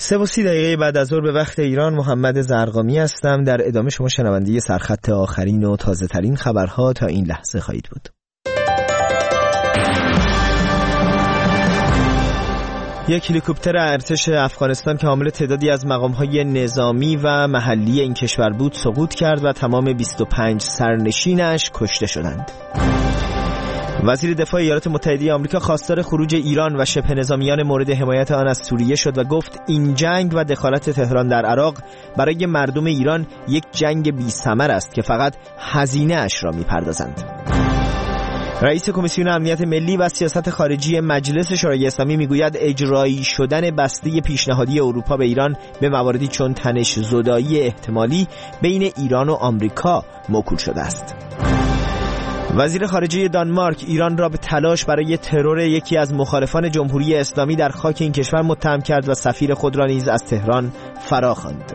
3:30 بعد از ظهر به وقت ایران، محمد زرقامی هستم. در ادامه شما شنونده سرخط آخرین و تازه ترین خبرها تا این لحظه خواهید بود. یک هلیکوپتر ارتش افغانستان که حامل تعدادی از مقام‌های نظامی و محلی این کشور بود سقوط کرد و تمام 25 سرنشینش کشته شدند. وزیر دفاع ایالات متحده آمریکا خواستار خروج ایران و شبه نظامیان مورد حمایت آن از سوریه شد و گفت این جنگ و دخالت تهران در عراق برای مردم ایران یک جنگ بی‌ثمر است که فقط هزینه اش را می‌پردازند. رئیس کمیسیون امنیت ملی و سیاست خارجی مجلس شورای اسلامی میگوید اجرایی شدن بسته پیشنهادی اروپا به ایران به مواردی چون تنش زدایی احتمالی بین ایران و آمریکا موکول شده است. وزیر خارجه دانمارک ایران را به تلاش برای ترور یکی از مخالفان جمهوری اسلامی در خاک این کشور متهم کرد و سفیر خود را نیز از تهران فراخواند.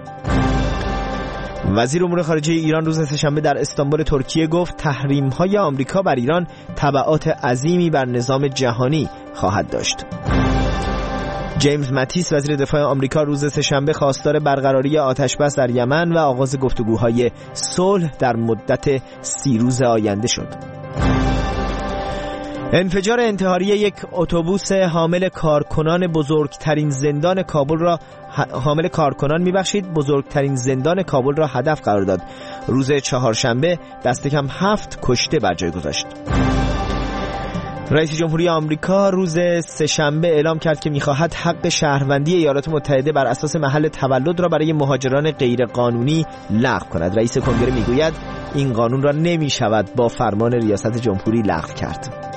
وزیر امور خارجه ایران روز سه‌شنبه در استانبول ترکیه گفت تحریم‌های آمریکا بر ایران تبعات عظیمی بر نظام جهانی خواهد داشت. جیمز ماتیس وزیر دفاع آمریکا روز سه‌شنبه خواستار برقراری آتش‌بس در یمن و آغاز گفتگوهای صلح در مدت 30 روز آینده شد. انفجار انتحاری یک اتوبوس حامل کارکنان بزرگترین زندان کابل را هدف قرار داد. روز چهارشنبه دست کم 7 کشته بر جای گذاشت. رئیس جمهوری آمریکا روز سه‌شنبه اعلام کرد که می‌خواهد حق شهروندی ایالات متحده بر اساس محل تولد را برای مهاجران غیرقانونی لغو کند. رئیس کنگره میگوید این قانون را نمی‌شود با فرمان ریاست جمهوری لغو کرد.